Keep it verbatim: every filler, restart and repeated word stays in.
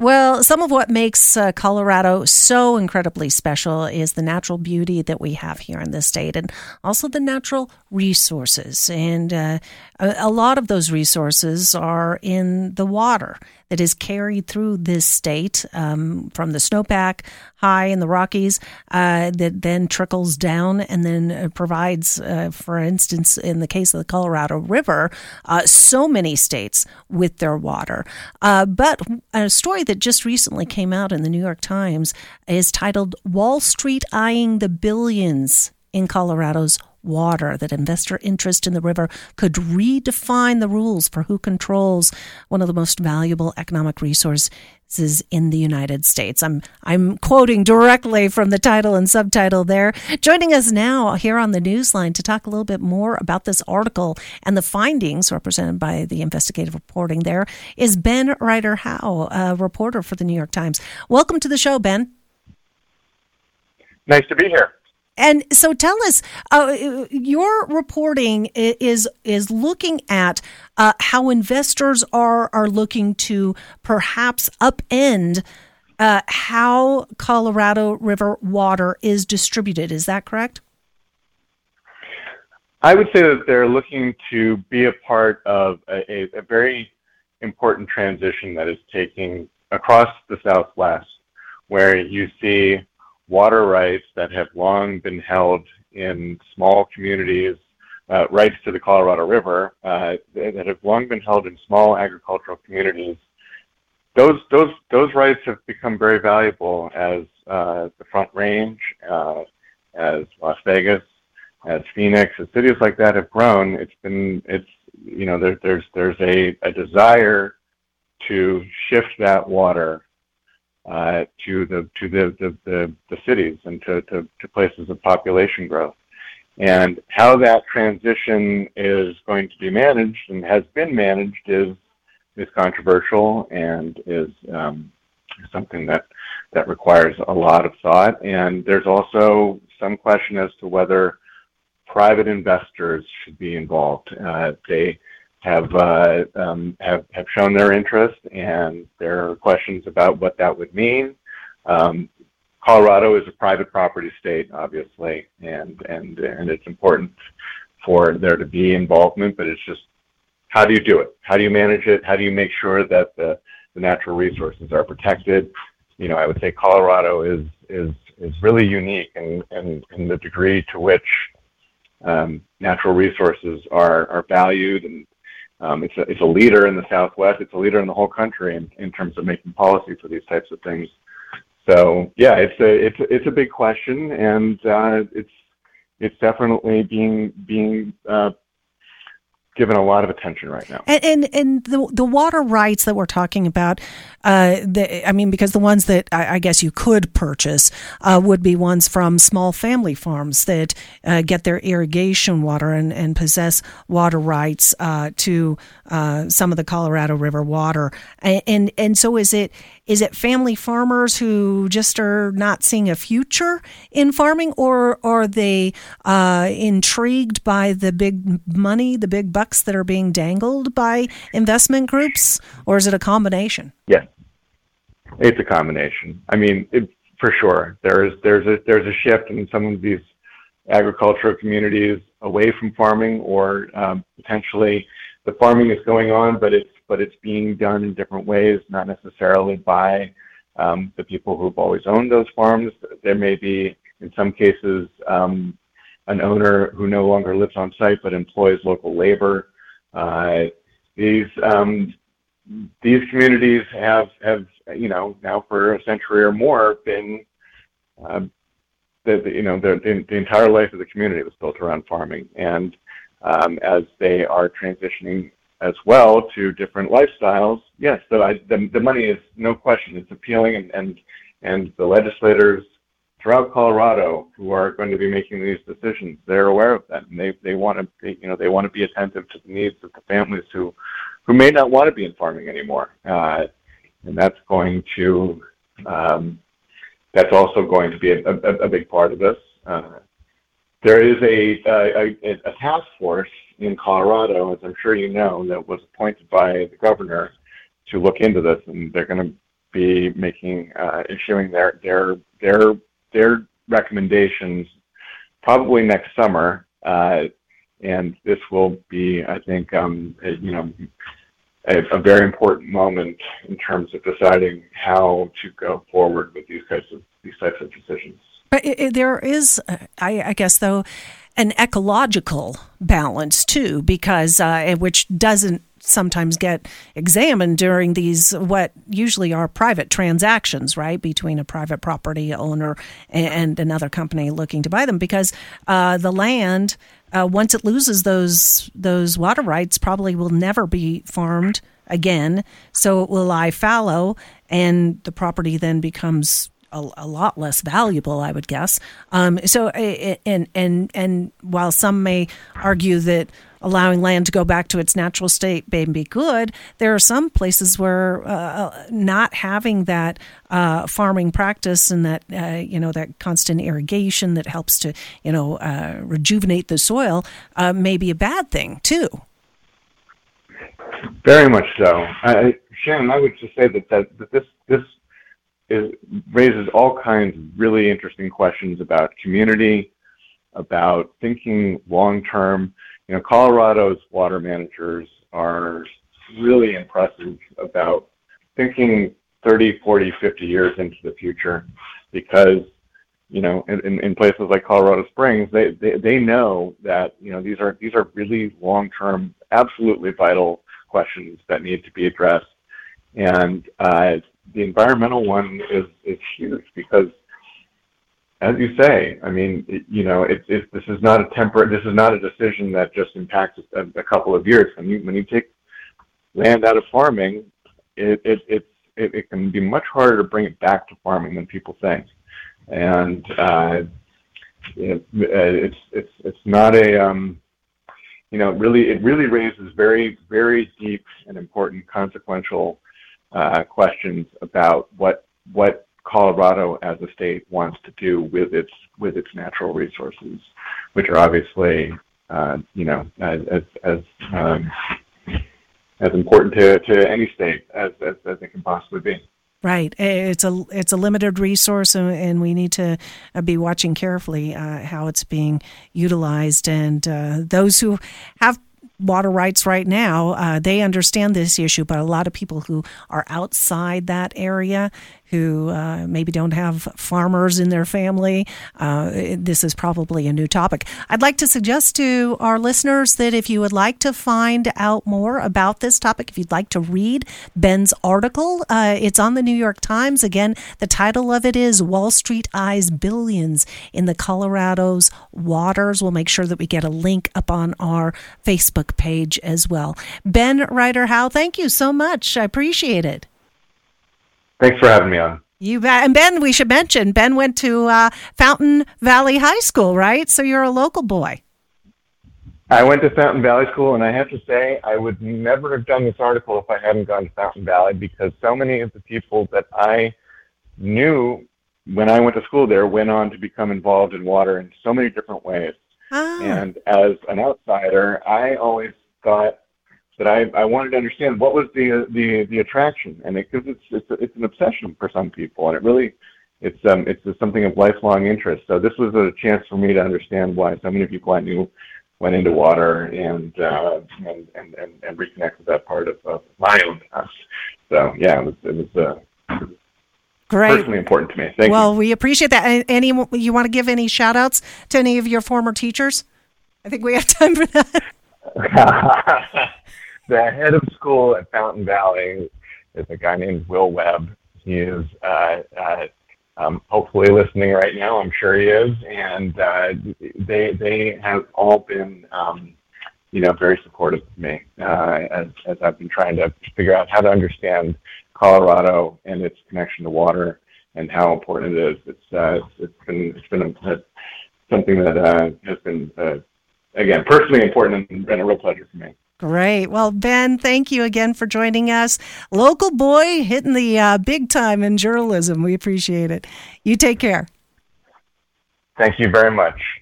Well, some of what makes uh, Colorado so incredibly special is the natural beauty that we have here in this state, and also the natural resources. And uh, a, a lot of those resources are in the water that is carried through this state um, from the snowpack high in the Rockies uh, that then trickles down and then uh, provides, uh, for instance, in the case of the Colorado River, uh, so many states with their water. Uh, but a story that just recently came out in the New York Times is titled "Wall Street Eyeing the Billions in Colorado's Water," that investor interest in the river could redefine the rules for who controls one of the most valuable economic resources in the United States. I'm I'm quoting directly from the title and subtitle there. Joining us now here on the Newsline to talk a little bit more about this article and the findings represented by the investigative reporting there is Ben Ryder-Howe, a reporter for the New York Times. Welcome to the show, Ben. Nice to be here. And so tell us, uh, your reporting is is looking at uh, how investors are are looking to perhaps upend uh, how Colorado River water is distributed. Is that correct? I would say that they're looking to be a part of a, a, a very important transition that is taking across the Southwest, where you see water rights that have long been held in small communities, uh, rights to the Colorado River, uh, that have long been held in small agricultural communities. Those those those rights have become very valuable as uh, the Front Range, uh, as Las Vegas, as Phoenix, as cities like that have grown. It's been it's you know there, there's there's a, a desire to shift that water Uh, to the to the, the, the, the cities and to, to, to places of population growth. And how that transition is going to be managed and has been managed is is controversial and is um, something that, that requires a lot of thought. And there's also some question as to whether private investors should be involved. Uh, they have, uh, um, have have shown their interest, and there are questions about what that would mean. Um, Colorado is a private property state, obviously, and and and it's important for there to be involvement, but it's just, how do you do it? How do you manage it? How do you make sure that the, the natural resources are protected? You know, I would say Colorado is is is really unique in in, in the degree to which um, natural resources are are valued, and Um, it's, a, it's a leader in the Southwest. It's a leader in the whole country in, in terms of making policy for these types of things. So, yeah, it's a it's a, it's a big question, and uh, it's it's definitely being being uh, given a lot of attention right now. And and, and the the water rights that we're talking about, uh, the, I mean, because the ones that I, I guess you could purchase uh, would be ones from small family farms that uh, get their irrigation water and, and possess water rights uh, to uh, some of the Colorado River water. And, and and so is it is it family farmers who just are not seeing a future in farming, or are they uh, intrigued by the big money, the big bucks that are being dangled by investment groups, or is it a combination? Yes, it's a combination. I mean, it, for sure, there is there's a there's a shift in some of these agricultural communities away from farming, or um, potentially the farming is going on, but it's but it's being done in different ways, not necessarily by um, the people who've always owned those farms. There may be, in some cases, um, an owner who no longer lives on site but employs local labor. Uh, these um, these communities have have you know now for a century or more been uh, the, the you know the, the entire life of the community was built around farming, and um, as they are transitioning as well to different lifestyles, yes, so I, the the money is no question, it's appealing, and and and the legislators throughout Colorado who are going to be making these decisions, they're aware of that, and they they want to be, you know they want to be attentive to the needs of the families who who may not want to be in farming anymore, uh, and that's going to um, that's also going to be a, a, a big part of this. Uh, there is a, a a task force in Colorado, as I'm sure you know, that was appointed by the governor to look into this, and they're going to be making uh, issuing their their their their recommendations probably next summer, uh, and this will be, I think, um, a, you know, a, a very important moment in terms of deciding how to go forward with these types of these types of decisions. But it, it, there is, uh, I, I guess, though, an ecological balance too, because uh, which doesn't sometimes get examined during these what usually are private transactions, right, between a private property owner and another company looking to buy them, because uh, the land, uh, once it loses those those water rights, probably will never be farmed again, so it will lie fallow, and the property then becomes A, a lot less valuable, I would guess. Um, so, and and and while some may argue that allowing land to go back to its natural state may be good, there are some places where uh, not having that uh, farming practice and that uh, you know that constant irrigation that helps to you know uh, rejuvenate the soil uh, may be a bad thing too. Very much so, I, Shannon. I would just say that that, that this this. It raises all kinds of really interesting questions about community, about thinking long-term. You know, Colorado's water managers are really impressive about thinking thirty, forty, fifty years into the future, because, you know, in, in places like Colorado Springs, they, they, they know that, you know, these are, these are really long-term, absolutely vital questions that need to be addressed. And, uh, the environmental one is, is huge because, as you say, I mean, it, you know, it, it, this is not a temporary, this is not a decision that just impacts a, a couple of years. When you, when you take land out of farming, it, it, it, it, it can be much harder to bring it back to farming than people think. And uh, it, it's, it's, it's not a, um, you know, really, it really raises very, very deep and important consequential Uh, questions about what what Colorado as a state wants to do with its with its natural resources, which are obviously uh, you know as as as, um, as important to, to any state as, as as it can possibly be. Right. It's a it's a limited resource, and we need to be watching carefully uh, how it's being utilized. And uh, those who have water rights right now, uh, they understand this issue, but a lot of people who are outside that area, who uh, maybe don't have farmers in their family, uh, this is probably a new topic. I'd like to suggest to our listeners that if you would like to find out more about this topic, if you'd like to read Ben's article, uh, it's on the New York Times. Again, the title of it is Wall Street Eyes Billions in the Colorado's Waters. We'll make sure that we get a link up on our Facebook page as well. Ben Ryder-Howe, thank you so much. I appreciate it. Thanks for having me on. You bet. And Ben, we should mention, Ben went to uh, Fountain Valley High School, right? So you're a local boy. I went to Fountain Valley School, and I have to say, I would never have done this article if I hadn't gone to Fountain Valley, because so many of the people that I knew when I went to school there went on to become involved in water in so many different ways. Ah. And as an outsider, I always thought that I, I wanted to understand what was the the the attraction, and because it, it's it's it's an obsession for some people, and it really it's um it's something of lifelong interest. So this was a chance for me to understand why so many people I knew went into water, and uh, and, and and and reconnect with that part of, of my own past. So yeah, it was it was uh, Great. Personally important to me. Thank well, you. Well, we appreciate that. Any you want to give any shout outs to any of your former teachers? I think we have time for that. The head of school at Fountain Valley is a guy named Will Webb. He is uh, uh, um, hopefully listening right now. I'm sure he is. And uh, they they have all been, um, you know, very supportive of me uh, as, as I've been trying to figure out how to understand Colorado and its connection to water and how important it is. It's uh, it's been it's been a, a, something that uh, has been uh, again personally important and been a real pleasure for me. Great. Well, Ben, thank you again for joining us. Local boy hitting the uh, big time in journalism. We appreciate it. You take care. Thank you very much.